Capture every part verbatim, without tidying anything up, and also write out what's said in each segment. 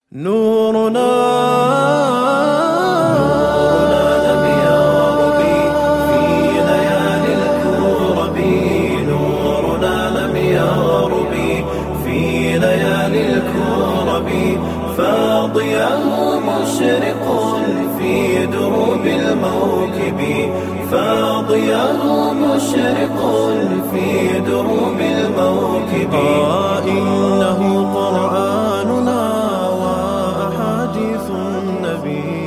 نورنا لم يغرب في ليالي الكرب نورنا لم يغرب في ليالي الكرب فاضياه مشرق في دروب الموكب فاضياه مشرق في دروب الموكب آه إنه قرآننا وأحاديث النبي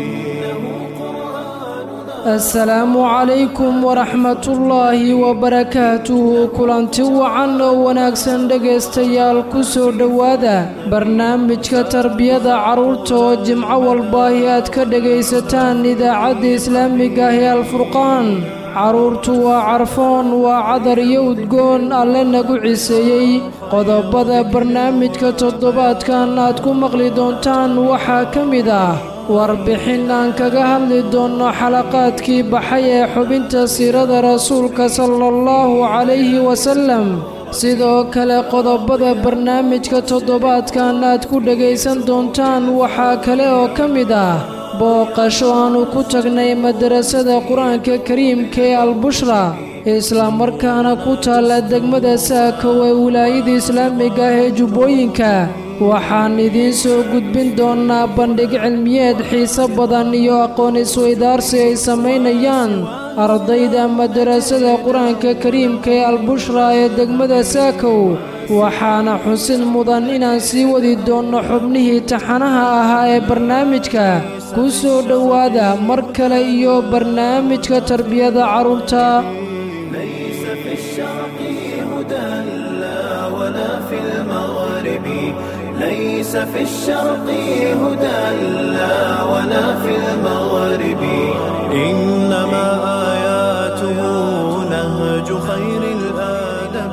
السلام عليكم ورحمة الله وبركاته كلانتي وعن وناكسن دقيستيال كسو دوادا برنامج كتربية عرورتو جمع والباهيات كدقيستان إذاعة إسلامي قاهي الفرقان caruurtu waa carfoon waa cadar iyo udgoon alle nagu ciseeyey qodobada barnaamijka toddobaadkan aad ku maqli doontaan waxaa ka mid ah warbixin aan kaga hadli doonno xalaqaadkii baxay ee xubinta siirada rasuulka sallallahu calayhi wasallam sidoo kale qodobada barnaamijka toddobaadkan aad ku dhagaysan doontaan waxaa kale oo ka mid ah booqasho aanu ku tagnay madarasada qur-aanka kariimka ee albushra isla markaana ku taalla degmada saakow ee wilaayada islaamiga ah ee jubbooyinka waxaan idiin soo gudbin doonnaa bandhig cilmiyeed xiiso badan iyo aqoon isweydaarsi ay samaynayaan ardayda madarasada qur-aanka kariimka ee albushra ee degmada saakow waxaana xusid mudan inaan sii wadi doonno xubnihii taxanaha ahaa ee barnaamijka ku soo dhowaada mar kale iyo barnaamijka tarbiyada carruurta ليس في الشرق هدى لا ولا في المغرب ليس في الشرق هدى لا ولا في المغرب إنما آياته نهج خير الآدب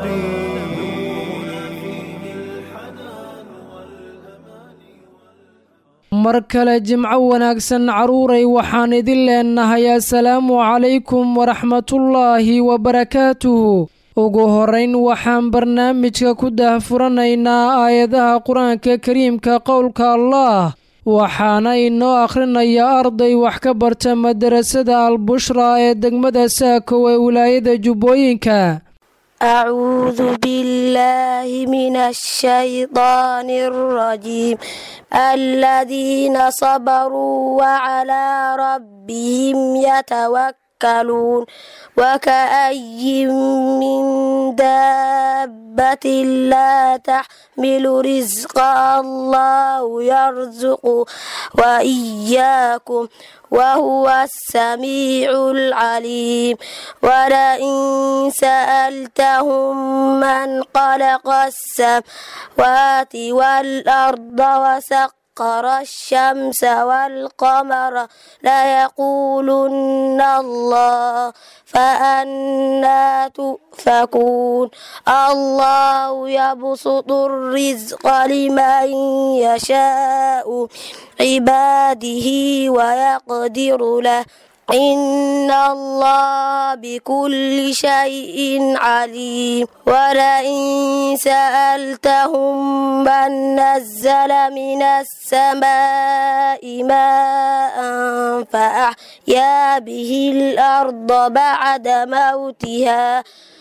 mar kale jimco wanaagsan caruuray waxaan idin leenahay assalaamu calaykum waraxmatullaahi wabarakaatuhu ugu horayn waxaan barnaamijka ku daahfuranaynaa aayadaha qur-aanka kariimka qowlka allah waxaana inoo akhrinaya arday wax ka barta madarasada albushra ee degmada saakow ee wilaayada jubbooyinka أعوذ بالله من الشيطان الرجيم الذين صبروا وعلى ربهم يتوكلون وكأي من دابة لا تحمل رزقها الله يرزق وإياكم وهو السميع العليم ولئن سألتهم من خلق السماوات والأرض وسخر الشمس والقمر ليقولن الله فأنى تؤفكون الله يبسط الرزق لمن يشاء عباده ويقدر له إن الله بكل شيء عليم ولئن سألتهم من نزل من السماء ماء فأحيا به الأرض بعد موتها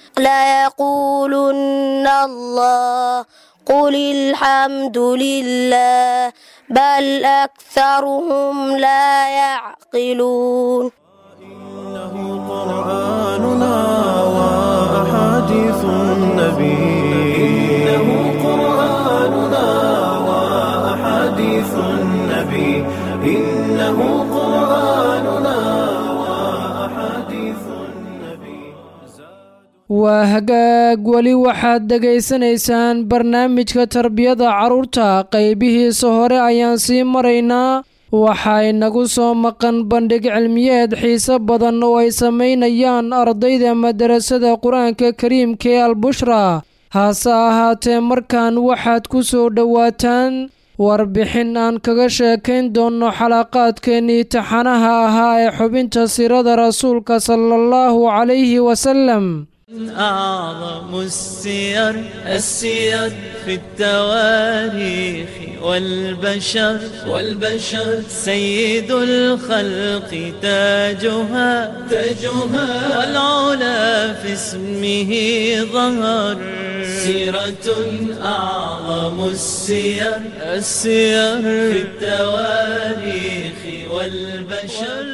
ليقولن الله قل الحمد لله بل أكثرهم لا يعقلون إنه قرآننا وأحاديث النبي إنه قرآننا وأحاديث النبي إنه قرآننا وأحاديث النبي waa hagaag weli waxaad dhegaysanaysaan barnaamijka tarbiyada carruurta qaybihiisa hore ayaan sii maraynaa waxaa inagu soo maqan bandhig cilmiyeed xiiso badan oo ay samaynayaan ardayda madarasada qur-aanka kariimka ee albushra hase ahaatee markaan waxaad ku soo dhowaataan warbixin aan kaga sheekayn doonno xalaqaadkeennii taxanaha ahaa ee xubinta siirada rasuulka sallallahu calayhi wasallam أعظم السير السير في التواريخ والبشر والبشر سيد الخلق تاجها تاجها والعلا في اسمه ظهر سيرة أعظم السير السير في التواريخ والبشر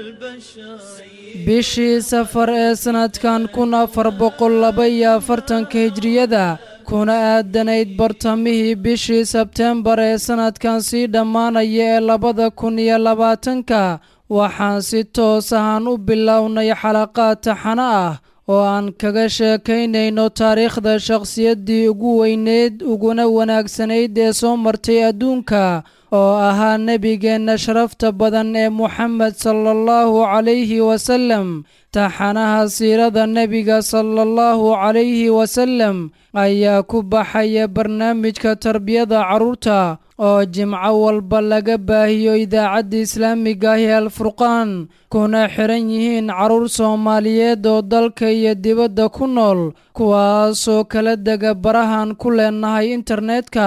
bishii safar ee sanadkan kun afar boqol laba iyo afartanka hijriyada kuna aadanayd bartamihii bishii sebteembar ee sanadkan sii dhammaanaya ee labada kun iyo labaatanka waxaan si toos ahaan u bilownay xalaqaad taxano ah oo aan kaga sheekaynayno taariikhda shakhsiyaddii ugu weyneyd uguna wanaagsanayd ee soo martay adduunka oo ahaa nebigeenna sharafta badan ee moxamed sala allahu calayhi wasallam taxanaha siirada nebiga sala allahu calayhi wasallam ayaa ku baxaya barnaamijka tarbiyada carruurta oo jimco walba laga baahiyo idaacadda islaamiga ah ee alfurqaan kuna xiran yihiin carruur soomaaliyeed oo dalka iyo dibadda ku nool kuwaasoo kala dega barahan ku leenahay internetka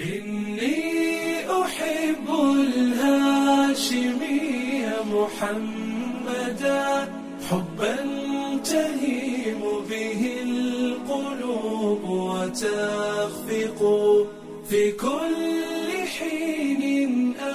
محمدا حبا تهيم به القلوب وتخفق في كل حين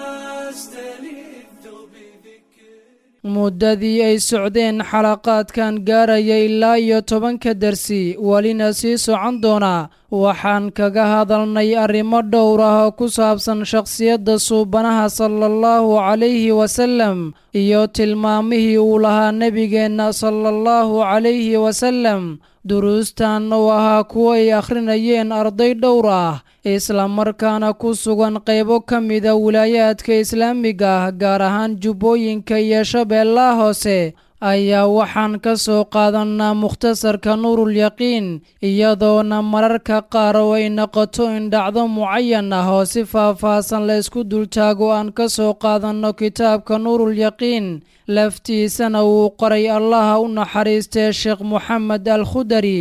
أستلذ بذكر muddadii ay socdeen xalaqaadkan gaaraya ilaa iyo tobanka darsi welina sii socon doona waxaan kaga hadalnay arrimo dhowr ah oo ku saabsan shakhsiyadda suubanaha sala allahu calayhi wasallam iyo tilmaamihii uu lahaa nebigeenna sala allahu calayhi wasallam duruustan oo ahaa kuwo ay akhrinayeen arday dhowr ah isla markaana ku sugan qaybo ka mida wilaayaadka islaamiga ah gaar ahaan jubbooyinka iyo shabeellaha hoose ayaa waxaan ka soo qaadannaa mukhtasarka nuurulyaqiin iyadoona mararka qaar oo ay noqoto in dhacdo mucayan ah oo si faahfaahsan la isku dultaago aan ka soo qaadanno kitaabka nuurulyaqiin laftiisana wuu qoray allaha u naxariistee sheekh moxamed alkhudari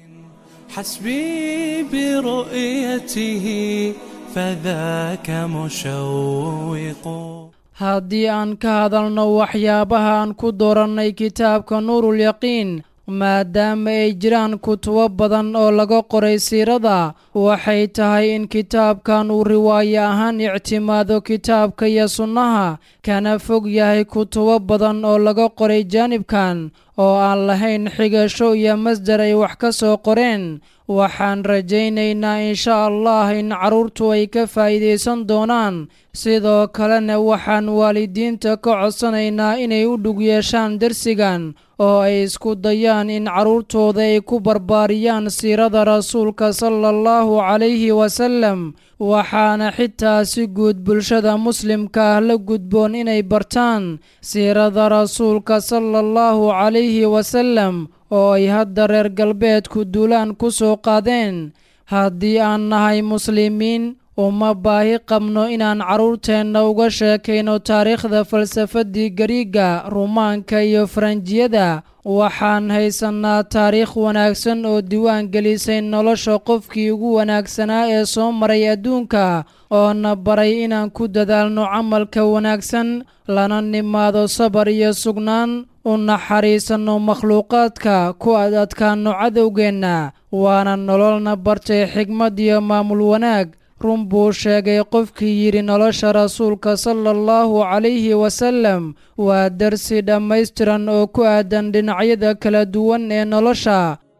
حسبي برؤيته فذاك مشوق haddii aan ka hadalno waxyaabaha aan ku doorannay kitaabka nuurulyaqiin maadaama ay jiraan kutubo badan oo laga qoray siirada waxay tahay in kitaabkan uu riwaayo ahaan ictimaado kitaabka iyo sunnaha kana fog yahay kutubo badan oo laga qoray jaanibkan oo aan lahayn xigasho iyo masdar ay wax ka soo qoreen waxaan rajaynaynaa insha allah in carruurtu ay ka faa'iidaysan doonaan sidoo kalena waxaan waalidiinta ka codsanaynaa inay u dhug yeeshaan darsigan oo ay isku dayaan in carruurtooda ay ku barbaariyaan siirada rasuulka sala allahu calayhi wasallam waxaana xitaa si guud bulshada muslimka ah la gudboon inay bartaan siirada rasuulka sala allahu calayhi wasallam oo ay hadda reer galbeedku duulaan ku soo qaadeen haddii aan nahay muslimiin uma baahi qabno inaan carruurteenna uga sheekayno taariikhda falsafaddii gariiga ruumaanka iyo faranjiyada waxaan haysannaa taariikh wanaagsan oo diiwaan gelisay nolosha qofkii ugu wanaagsanaa ee soo maray adduunka oo na baray inaan ku dadaalno camalka wanaagsan lana nimaado sabar iyo sugnaan u naxariisanno makhluuqaadka ku ad adkaanno cadowgeenna waana nololna bartay xigmad iyo maamul wanaag run buu sheegay qofkii yidhi nolosha rasuulka sala allahu calayhi wasallam waa darsi dhammaystiran oo ku aadan dhinacyada kala duwan ee nolosha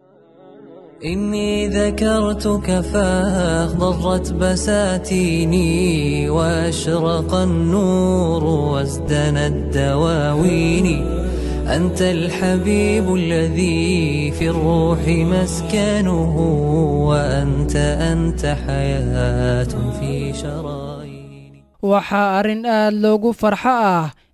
إني ذكرتك فاخضرت بساتيني وأشرق النور وازدنت دواويني أنت الحبيب الذي في الروح مسكنه وأنت أنت حياة في شراييني waxaa arrin aad loogu farxo ah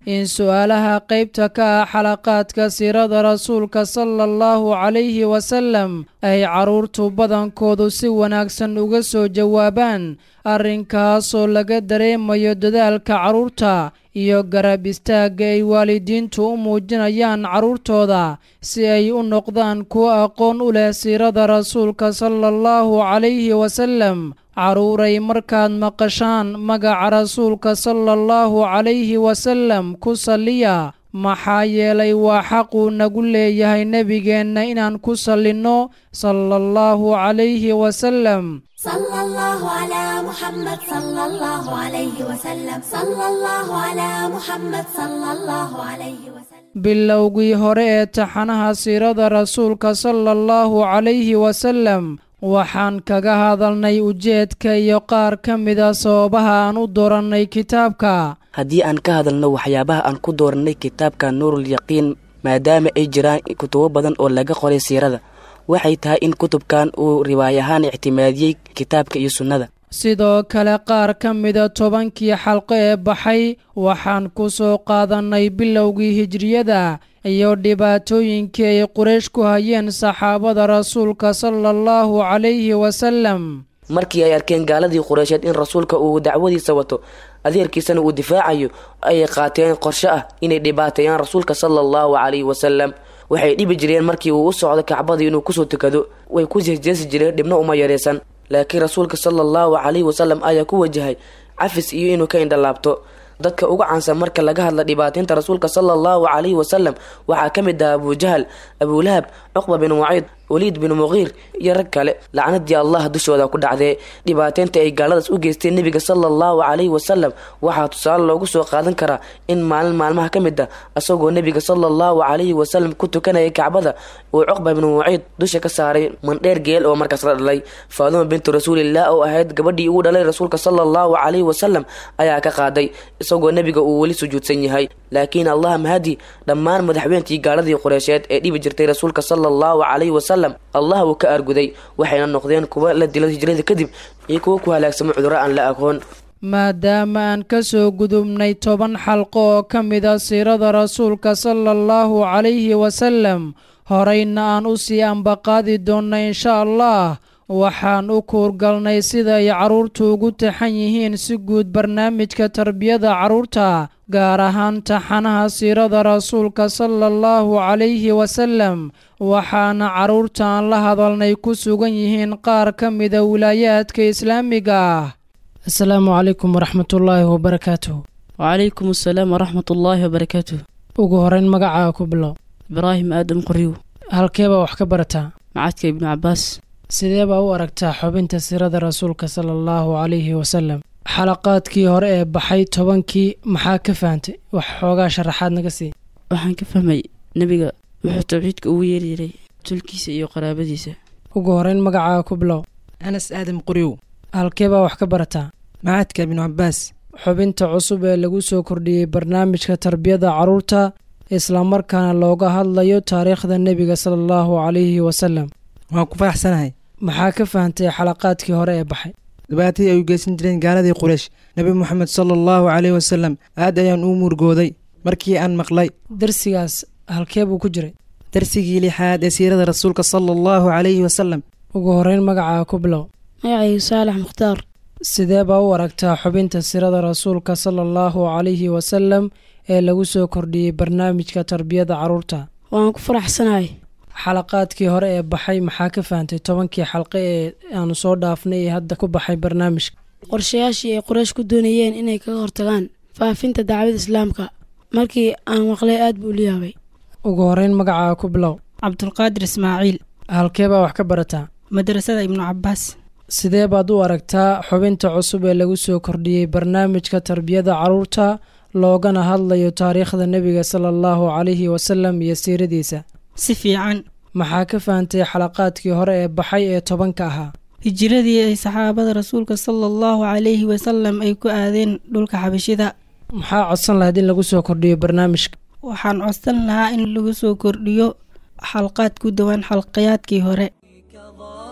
in su'aalaha qaybta ka ah xalaqaadka siirada rasuulka sala allahu calayhi wasallam ay carruurtu badankoodu si wanaagsan uga soo jawaabaan arrinkaasoo laga dareemayo dadaalka carruurta iyo garab istaagga ay waalidiintu u muujinayaan carruurtooda si ay u noqdaan kuwo aqoon u leh siirada rasuulka sala allahu calayhi wasallam carruuray markaad maqashaan magaca rasuulka sala allahu calayhi wasallam ku salliya maxaa yeelay waa xaquu nagu leeyahay nebigeenna inaan ku sallinno sala allahu calayhi wasallam صلى الله على محمد صلى الله عليه وسلم صلى الله على محمد صلى الله عليه وسلم bilowgii hore ee taxanaha siirada rasuulka sala allahu calayhi wasallam waxaan kaga hadalnay ujeedka iyo qaar ka mida sababaha aan u doorannay kitaabka haddii aan ka hadalno waxyaabaha aan ku doorannay kitaabka nuurul yaqiin maadaama ay jiraan kutubo badan oo laga qoray siirada waxay tahay in kutubkan uu riwaayahaan ictimaadiyey kitaabka iyo sunnada sidoo kale qaar ka mida tobankii xalqo ee baxay waxaan ku soo qaadannay bilowgii hijriyada iyo dhibaatooyinkii ay quraysh ku hayeen saxaabada rasuulka sala allahu calayhi wasallam markii ay arkeen gaaladii qureysheed in rasuulka uu dacwadiisa wato adeerkiisana uu difaacayo ayay qaateen qorshe ah inay dhibaateeyaan rasuulka sala allahu calayhi wasallam waxay dhibi jireen markii uu u socdo kacbadii inuu kusoo tukado way ku jeesjeesi jireen dhibno uma yareysan laakiin rasuulka sala allahu calayhi wasallam ayaa ku wajahay cafis iyo inuu ka indhalaabto dadka uga caansan marka laga hadla dhibaateynta rasuulka sala allahu calayhi wasallam waxaa ka mid ah abujahal abulahab cuqba bin waciid waliid bin muqiir iyo rag kale lacnadii allah dushooda ku dhacdee dhibaateynta ay gaaladaas u geysteen nebiga sala allahu calayhi wasallam waxaa tusaale loogu soo qaadan karaa in maalin maalmaha ka mid ah asagoo nebiga sala allahu calayhi wasallam ku tukanaya kacbada uu cuqba bin waciid dusha ka saaray mandheer geel oo markaas la dhalay faaduma bintu rasuulillah oo ahayd gabadhii ugu dhalay rasuulka sala allahu calayhi wasallam ayaa ka qaaday isagoo nebiga uu weli sujuudsan yahay laakiin allah mahadi dhammaan madaxweyntii gaaladii qureysheed ee dhibi jirtay rasuulka sala allahu calayhi wasallam allah wuu ka aarguday waxayna noqdeen kuwa la dilo hijrada kadib iyo kuwa ku halaagsamo cudurro aan la aqoon maadaama aan ka soo gudubnay toban xalqo oo ka mid a siirada rasuulka sala allahu calayhi wasallam horeyna aan u sii ambaqaadi doonna insha allah waxaan u kuurgalnay sida ay carruurtu ugu taxan yihiin si guud barnaamijka tarbiyada carruurta gaar ahaan taxanaha siirada rasuulka sala allahu calayhi wasallam waxaana carruurta aan la hadalnay ku sugan yihiin qaar ka mida wilaayaadka islaamiga ah asalaamu calaykum waraxmatullaahi wabarakaatuh wacalaykum asalaam waraxmatullaahi wabarakaatuh ugu horeyn magacaaga ku bilow ibraahim aadam qoriw halkeebaa wax ka barataa macadka ibnu cabbaas sidee baa u aragtaa xubinta siirada rasuulka sala allahu calayhi wasallam xalaqaadkii hore ee baxay tobankii maxaa ka fahantay wax xoogaa sharaxaad naga sii waxaan ka fahmay nebiga wuxuu tawxiidka ugu yeeryiray tulkiisa iyo qaraabadiisa ugu horeyn magacaaga ku bilow anas aadam qoriw halkee baa wax ka barataa macadka ibnu cabbaas xubinta cusub ee lagu soo kordhiyey barnaamijka tarbiyada carruurta islamarkaana looga hadlayo taariikhda nebiga sala allahu calayhi wasallam waan ku faraxsanahay maxaa ka fahantay xalaqaadkii hore ee baxay dhibaatadii ay u geysan jireen gaaladii quraysh nebi moxamed sala allahu calayhi wasallam aad ayaan uu murgooday markii aan maqlay darsigaas halkee buu ku jiray darsigii lixaad ee siirada rasuulka sala allahu calayhi wasallam ugu horeyn magacaaga ku bilow magacaygu saalax mukhtaar sidee baa u aragtaa xubinta siirada rasuulka sala allahu calayhi wasallam ee lagu soo kordhiyey barnaamijka tarbiyada carruurta waan ku faraxsanahay xalaqaadkii hore ee baxay maxaa ka fahantay tobankii xalqe ee aanu soo dhaafnay ee hadda ku baxay barnaamijka qorshayaashii ay quraysh ku doonayeen inay kaga hortagaan faafinta dacwada islaamka markii aan maqlay aad buu la yaabay ugu horeyn magacaaga ku bilow cabdulqaadir ismaaciil halkee baa wax ka barataa madrasada ibnu cabbaas sidee baad u aragtaa xubinta cusub ee lagu soo kordhiyey barnaamijka tarbiyada carruurta loogana hadlayo taariikhda nebiga sala allahu calayhi wasallam iyo siiradiisa si fiican maxaa ka fahantay xalaqaadkii hore ee baxay ee tobanka ahaa hijiradii ay saxaabada rasuulka sala allahu calayhi wasallam ay ku aadeen dhulka xabashida maxaa codsan lahayd in lagu soo kordhiyo barnaamijka waxaan codsan lahaa in lagu soo kordhiyo xalqaad ku dawaan xalqayaadkii hore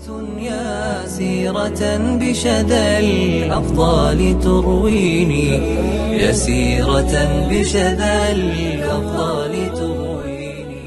يا سيرة بشذا الأفضال ترويني يا سيرة بشذا الأفضال ترويني.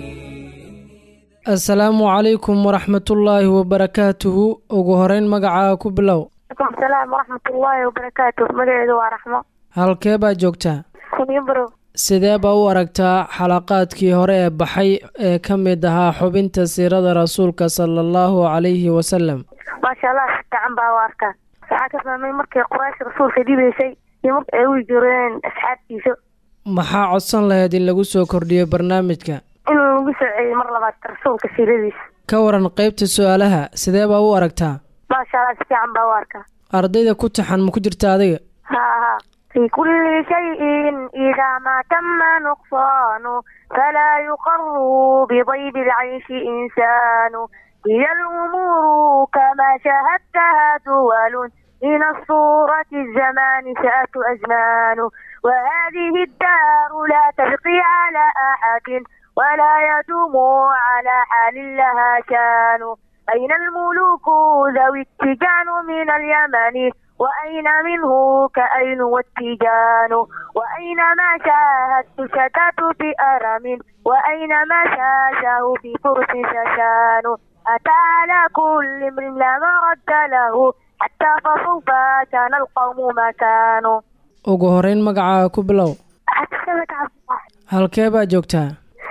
السلام عليكم ورحمة الله وبركاته. ugu horeyn magacaaga ku bilow. Waalaikum salaam waraxmatullaahi wabarakaatuh. Magaceedu waa Raxmo. halkee baa joogtaa? Kunibro. sidee baa u aragtaa xalaqaadkii hore ee baxay ee ka mid ahaa xubinta siirada rasuulka sala allahu calayhi wasalam? maasha allah si fiican baa u arkaa. waxaa ka fahmay markii quraash rasuulka dhibaysay iyo markii ay u jireen asxaabtiisa. maxaa codsan lahayd in lagu soo kordhiyo barnaamijka? in lagu soo celiyo mar labaad rasuulka siiradiisa. ka waran qaybta su-aalaha sidee baa u aragtaa? maasha allah si fiican baa u arkaa. ardayda ku taxan ma ku jirta adiga? haa haa. في كل شيء إذا ما تم نقصانه فلا يقر بضيب العيش إنسان. هي الأمور كما شاهدتها دول من الصورة الزمان ساءت أزمان. وهذه الدار لا تبقي على أحد ولا يدوم على حال لها شان. أين الملوك ذوي التيجان من اليمن وأين منه كأين والتيجان. وأين ما شاهدت شتات في أرم وأين ما شاشه في فرس ششان. أتى على كل امرئ لا مرد له حتى فسوف كان القوم مكانه. ugu horeyn magacaaga ku bilow. halkee baa joogtaa?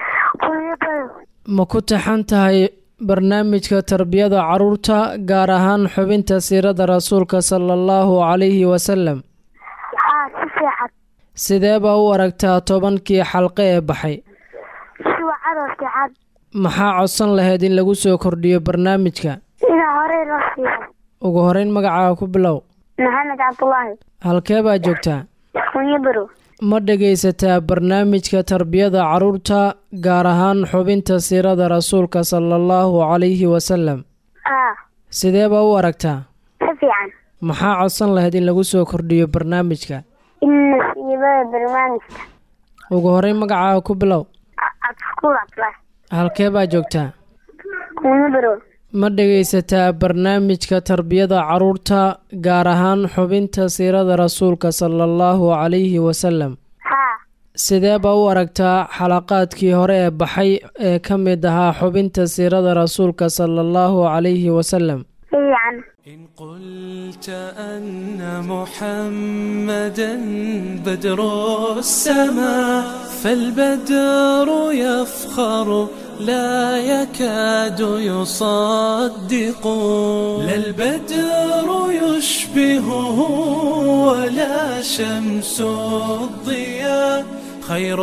ma ku taxan tahay barnaamijka tarbiyada caruurta gaar ahaan xubinta siirada rasuulka sala allahu calayhi wasalam? haa si fiican. sidee baa u aragtaa tobankii xalqe ee baxay? si wacadoo fiican. maxaa codsan lahayd in lagu soo kordhiyo barnaamijka? ina horey loo siiyo. ugu horeyn magacaaga ku bilow. maxamed cabdullaahi. halkee baa joogtaa? kunibro. ma dhegaysataa barnaamijka tarbiyada caruurta gaar ahaan xubinta siirada rasuulka sala allahu calayhi wasalam? haa. sidee baa u aragtaa? si fiican. maxaa codsan lahayd in lagu soo kordhiyo barnaamijka? in la siibada barnaamijka. ugu horeyn magacaaga ku bilow. cabdishakuur cabdulaahi. halkee baa joogtaa? kunibro. ma dhegaysataa barnaamijka tarbiyada caruurta gaar ahaan xubinta siirada rasuulka sala allahu calayhi wasalam? haa. sidee baa u aragtaa xalaqaadkii hore ee baxay ee ka mid ahaa xubinta siirada rasuulka sala allahu calayhi wasalam? fiican. إن قلت أن محمدا بدر السماء فالبدر يفخر لا يكاد يصدق. لا البدر يشبهه ولا شمس الضياء خير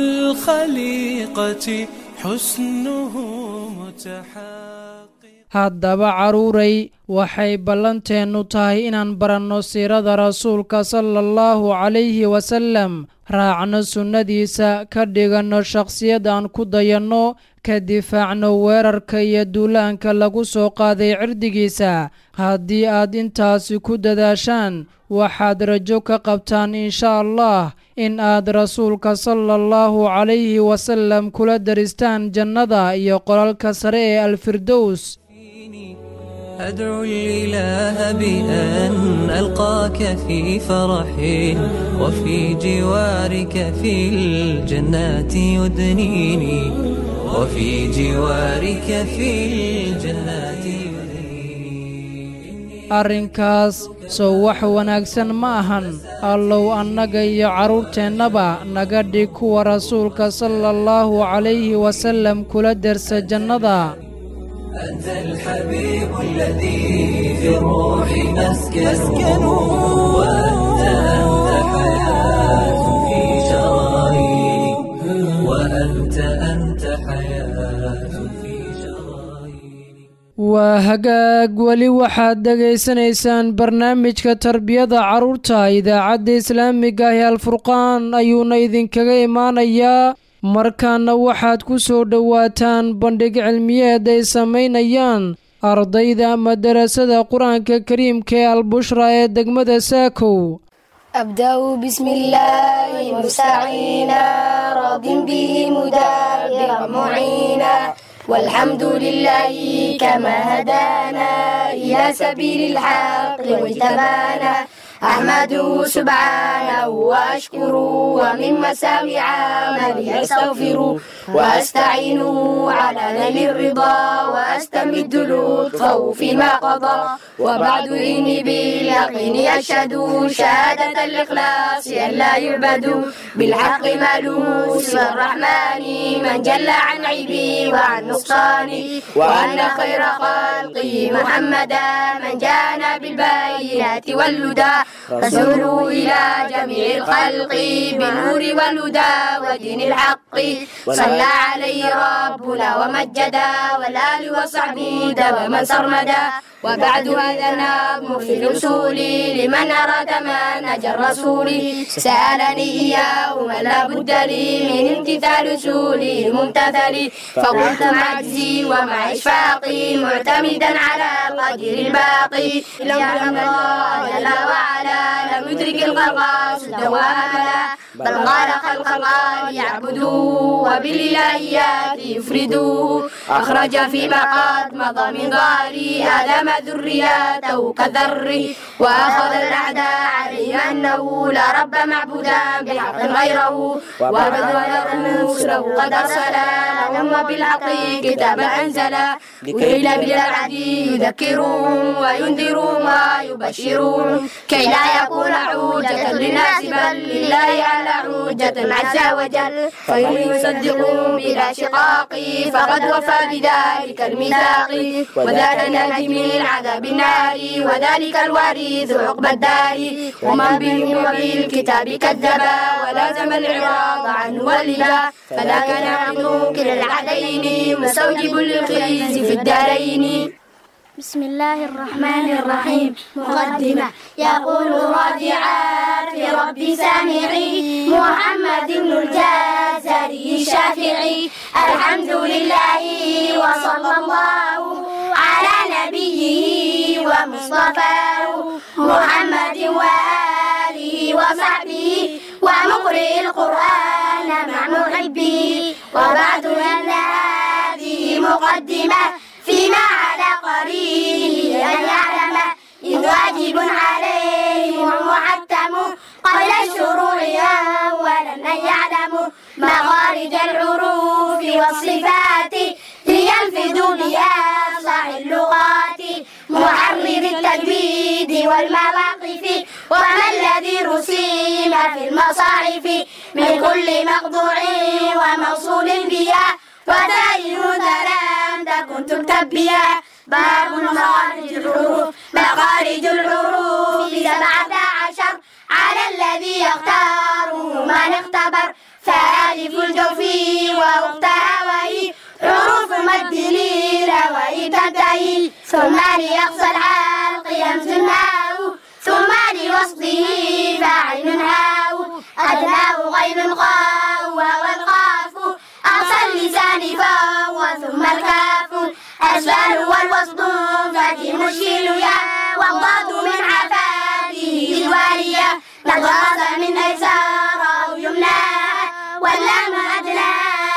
الخليقة حسنه متحقق. haddaba caruuray waxay ballanteennu tahay inaan baranno siirada rasuulka sala allahu calayhi wasalam, raacno sunnadiisa, ka dhiganno shakhsiyad aan ku dayanno, ka difaacno weerarka iyo duulaanka lagu soo qaaday cirdigiisa. haddii aad intaasi ku dadaashaan waxaad rajo ka qabtaan insha allah in aad rasuulka sala allahu calayhi wasalam kula daristaan jannada iyo qolalka sare ee alfirdows. أدعو الإله بأن ألقاك في فرح وفي جوارك في الجنات يدنيني وفي جوارك في الجنات يدنيني. arrinkaas soo wax wanaagsan ma ahan? allow annaga iyo carruurteennaba naga dhig kuwa rasuulka sala allahu calayhi wasalam kula dersa jannada. أنت الحبيب الذي في الروح مسكن وأنت أنت حياة في شراييني وأنت أنت حياة في شراييني. waa hagaag weli waxaad dhegaysanaysaan barnaamijka tarbiyada caruurta idaacadda islaamiga ah ee alfurqaan ayuuna idinkaga imaanayaa. markaana waxaad ku soo dhowaataan bandhig cilmiyeed ay samaynayaan ardayda madarasada qur-aanka kariimka ee albushra ee degmada saakow. أبدأ بسم الله مستعينا راض به مدبرا معينا والحمد لله كما هدانا إلى سبيل الحق واجتبانا أحمده سبحانه وأشكره ومن مساوي عملي أستغفره وأستعينه على نيل الرضا وأستمد لطفه فيما قضى وبعد إني باليقين أشهد شهادة الإخلاص أن لا يعبد بالحق مالوه سوى الرحمن من جل عن عيبي وعن نقصاني وأن خير خلقه محمدا من جاءنا بالبينات والهدى رسوله إلى جميع الخلق بالنور والهدى ودين الحق صلى عليه ربنا ومجدا والآل وصحبه دوما سرمدا وبعد هذا النظم في الأصول لمن أراد منهج الرسول سألني إياه من لا بد لي من امتثال أصوله الممتثل فقلت مع عجزي ومع إشفاقي معتمدا على القدير الباقي لو يعلم الله جل وعلا لم يدرك الخلق سدى وهملا بل قال خلق الخلق يعبدوه وبالإلهيات يفردوه أخرج فيما قد مضى من ظهري آدم ذرياته كذره وأخذ الأعداء عليه أنه لا رب معبودا بحق غيره وبذل رسله قد أرسل لهم بالحق كتابا أنزلا وإلى بالعهد يذكرهم وينذرهم ويبشرهم كي لا يكون حجة للناس بل لله على حجة عز وجل فإن يصدقون بلا شقاق فقد وفى بذلك الميثاق وذاك الناجي من العذاب النار وذلك الوارث عقب الدار ومن به وبالكتاب كذبا ولازم الإعراض عنه والإله فذاك ناقض كلا العدين مستوجب للخزي في الدارين. بسم الله الرحمن الرحيم. مقدمة. يقول الراجعات في رب سامعي محمد بن الجزري الشافعي الحمد لله وصلى الله على نبيه ومصطفاه محمد وآله وصحبه ومقرئ القرآن مع محبه وبعد أن هذه مقدمة فيما على قرينه أن يعلم إذ واجب عليه ومحتم قبل الشروع أولا أن يعلموا مخارج الحروف والصفات ليلفظوا بأفصح اللغات محرر التجويد والمواقف وما الذي رسم في المصاحف من كل مقطوع وموصول بها وتائر لم تكن تكتب بها. باب مخارج الحروف. مخارج الحروف سبعة عشر على الذي يختاره من اختبر فألف الجوف وأختها وهي حروف مد للهواء تنتهي ثم لأقصى الحلق همز هاو ثم لوسطه فعل هاو أدناه غين خاء والقاف أقصى اللسان فهو ثم الكاف أسفل والوسط فتي مشكل يا والضاد من عفاته الوالية نضغط من أيسار أو يمنى واللام أدنى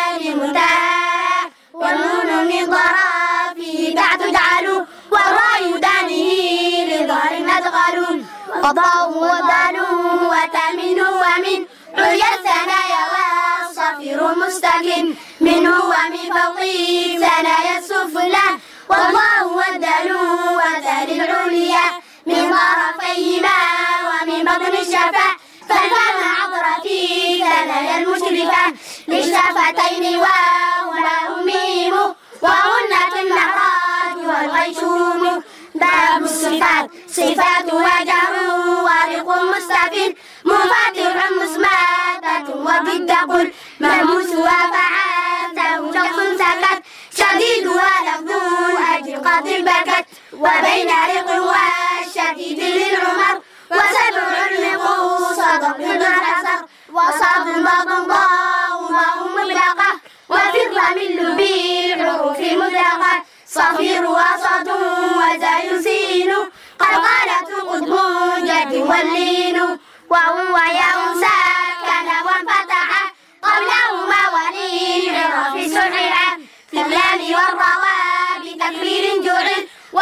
لمنتهى والنون من ضرافه تحت تجعل والراء دانه لظهر ندخل وضاء ودال وتامن ومن عليا الثنايا والصفير مستقيم منه ومن فوقه ثنايا السفلى والله والدال والدال العليا من طرفيهما ومن بطن الشفا فالفم عطرتي ثنايا المشرفة للشفتين وهما أميم وهن في المعراج والغيشوم. باب الصفات. صفاتها جهر ورق مستفيد مفاتح مسماتة وضد قل مهموسها فعاته شخص سكت شديدها لفظ أجل قد بكت وبين رق والشديد للعمر وسبع النقوص ضبط الحسر وصاد ضاد ضاء ضاء مطلقة وفر من لبي الحروف مطلقة صفير وصاد وزاي سين قلقلة قطب جد واللين وهو ياء سكن وانفتح قبلهما وللعرف سرعا في اللام والروى بتكبير جعل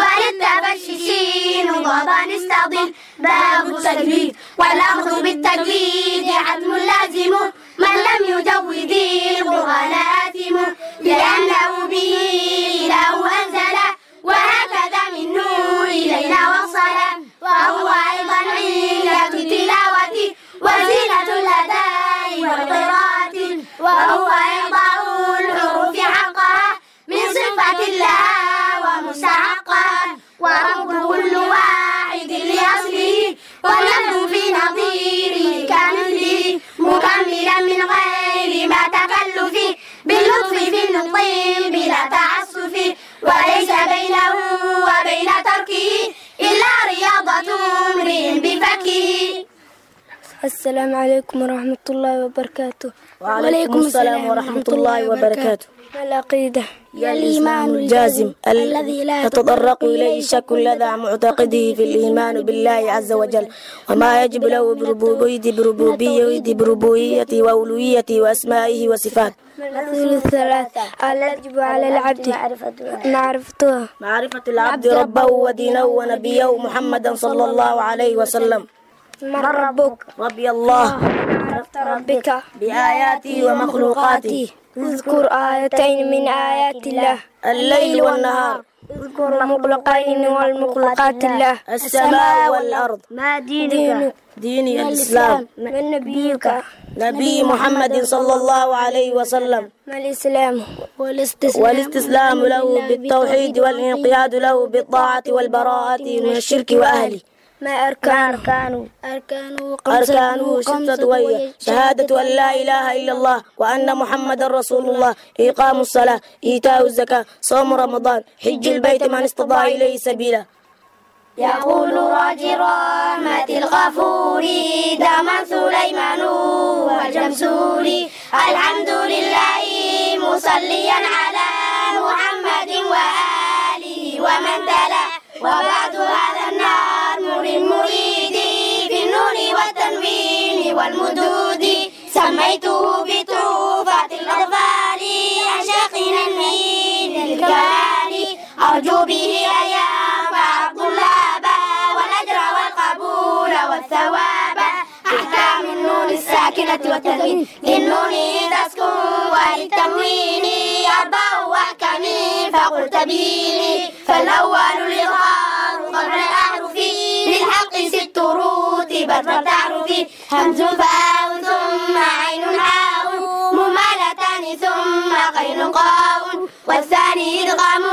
وللتبششين ضادا استضل باب التجويد والأخذ بالتجويد عدم لازم من لم يجود القرآن آثم لأنه به إله أنزل وهكذا منه إلينا وصل وهو أيضا علة التلاوة وزينة الأداء والقراءة وهو إعطاء الحروف حقها من صفة الله ومستحقها ورب كل واحد لأصله واللفظ في نظيره كمثله مكملا من غير ما تكلف باللطف في النطق بلا تعسف وليس بينه وبين تركه إلا رياضة امرئ بفكه. السلام عليكم ورحمة الله وبركاته. وعليكم السلام ورحمة الله وبركاته. ما العقيدة؟ هي الإيمان الجازم الذي لا يتطرق إليه شك لدى معتقده في الإيمان بالله عز وجل وما يجب له بربوبيته بربوبيته بربوبيته وألوهيته وأسمائه وصفاته. الأصول الثلاثة التي يجب على العبد معرفتها معرفة العبد ربه ودينه ونبيه محمدا صلى الله عليه وسلم. من ربك؟ ربي الله. عرفت ربك بآياته ومخلوقاته. اذكر آيتين من آيات الله. الليل والنهار. اذكر مخلوقين والمخلوقات الله. السماء والأرض. ما دينك؟ ديني الإسلام. من نبيك؟ نبي محمد صلى الله عليه وسلم. ما الإسلام؟ والاستسلام. والاستسلام له بالتوحيد والانقياد له بالطاعة والبراءة من الشرك وأهله. ما أركانه؟ أركانه أركانه أركانه ستة وهي شهادة أن لا إله إلا الله وأن محمد رسول الله إقام الصلاة إيتاء الزكاة صوم رمضان حج البيت من استطاع إليه سبيلا. يقول راجي رحمة الغفور داما سليمان والجمسوري الحمد لله مصليا على محمد وآله ومن تلا وبعد هذا النار المريد في النور والتنوين والمدود سميته بتوفة الأطفال عشاقنا المين الكمال أرجو به أن ينفع الطلاب والأجر والقبول والثواب أحكام النون الساكنة والتنوين للنون تسكن وللتنوين أربع أحكام فقلت به فالأول الإظهار قبل الأحرف للحق ست رتبت والتعرف همز فاء ثم عين حاء ممالتان ثم قين قاء والثاني إدغام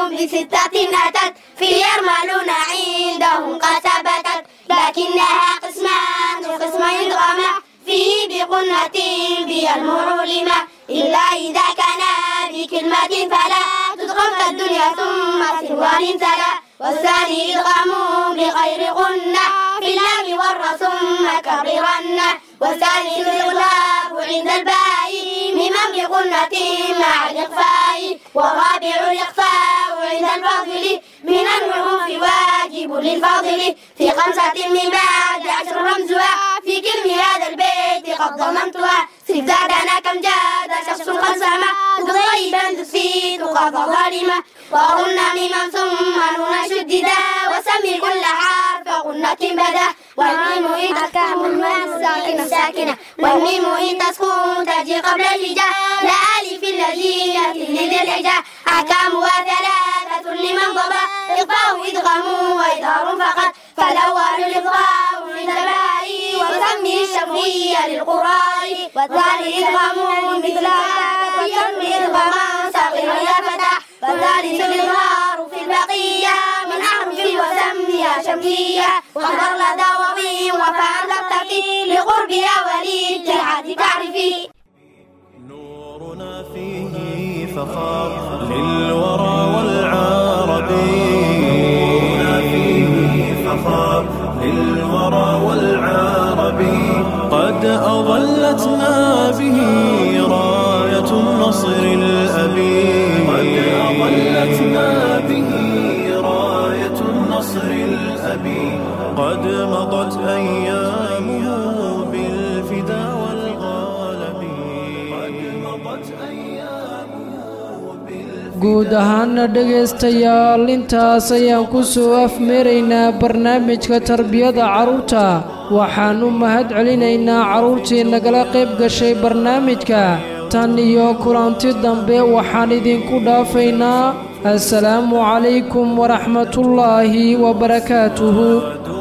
بستة أتت في يرملون عندهم قد ثبتت لكنها قسمان قسم إدغام فيه بقنة بها المعلمة إلا إذا كان بكلمة فلا تدغم كالدنيا ثم سنوار تلا والثاني إدغام بغير غنة في اللام والراء ثم كررن والثاني الإغلاب عند الباء ممن بغنة مع الإخفاء والرابع الإخفاء عند الفاضل من الحروف واجب للفاضل في خمسة من بعد عشر رمزها في كلم هذا البيت قد ضمنتها سبزادنا كم جاد شخص قد سما غيبا تسفيت قد ظالمة وقلنا ممن ثم نون شددا وسمي كل حرف قلنا بدا والميم إن أحكام الميم الساكنة والميم إن تسكن تجي قبل الهجاء لا ألف الذي يأتي لذي الحجاء أحكامها ثلاثة لمن ضبا إخفاء إدغام وإظهار فقط فالأول الإظهار للنباء وسمي الشفوية للقراء والثاني إدغام مثلها ويسمي إدغاما صغيرا يا فتى والثالث الإظهار في البقية من أحرف وسميها شمسية وانظر لدى وضي وفعل تقتفي لقربها وللاتحاد تعرفي. نورنا فيه فخار للورى والعربي نورنا فيه فخار للورى والعربي قد أظلتنا به راية النصر الأبي قد أظلتنا به راية النصر الأبي قد مضت أيامه بالفدا والغالب قد مضت أيامه بالفدا guud ahaana dhegaystayaal intaas ayaan ku soo afmeeraynaa barnaamijka tarbiyada carruurta waxaan u mahad celinaynaa carruurtii nagala qayb gashay barnaamijka tan iyo kulanti dambe waxaan idinku dhaafaynaa assalaamu calaykum waraxmatullaahi wabarakaatuhu